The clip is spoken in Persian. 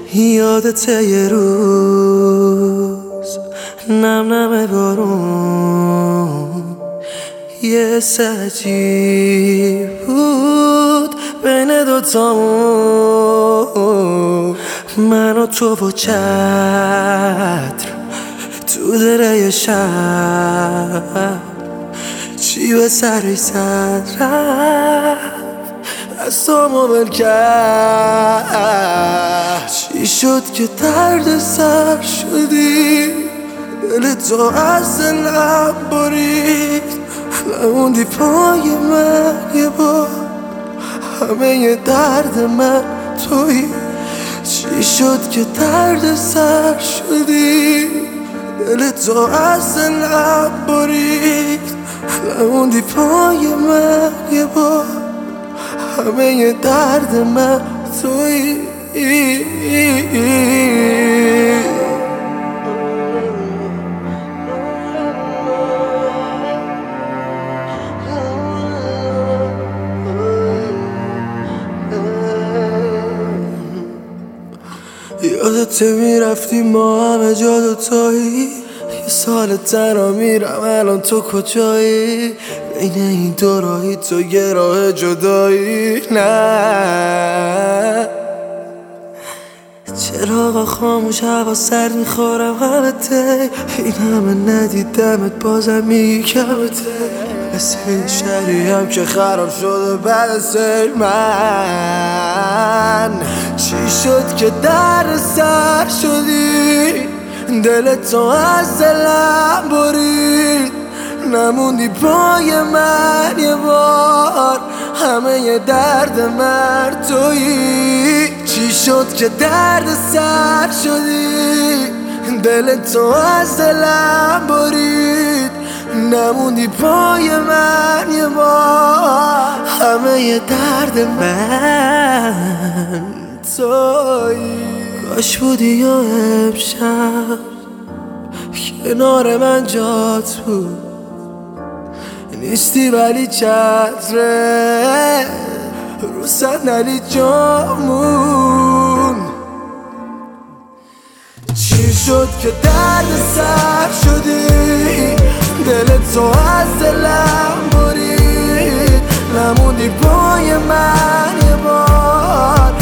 یادته یه روز نم نم بارون یه عجیب بود بین دوتامون، من و تو و چتر تو دره شب، چی به سرش زد رفت دستامو ول کرد. چی شد که درد سر شدی، دل تو از دلم برید، نموندی پای من یه بار، همه درد من تویی. چی شد که درد سر شدی، دل تو از دلم برید، نموندی پای من یه بار، همه درد من تویی. یادته میرفتی ما همه جا دوتایی، یه سال تنها میرم الان تو کجایی، بین این دو راهی تو یه راه جدایی. نه چراغا خاموش، هوا سرد، میخورم همته، این همه ندیدمت بازم میگی کمته، مثل این شهری هم که خراب شده بعد از من. چی شد که در سر شدی، دل تو از دلم برید، نموندی پای من یه بار، همه درد من تویی. چی شد که درد سر شدی، دل تو از دلم برید، نموندی پای من یه بار، همه درد من تویی. کاش بودی یا امشب کنار من جات بود، نیستی ولی چتره رو صندلی جامون. چی شد که درد سر شدی، دل تو از دلم برید، نموندی پای من یه بار،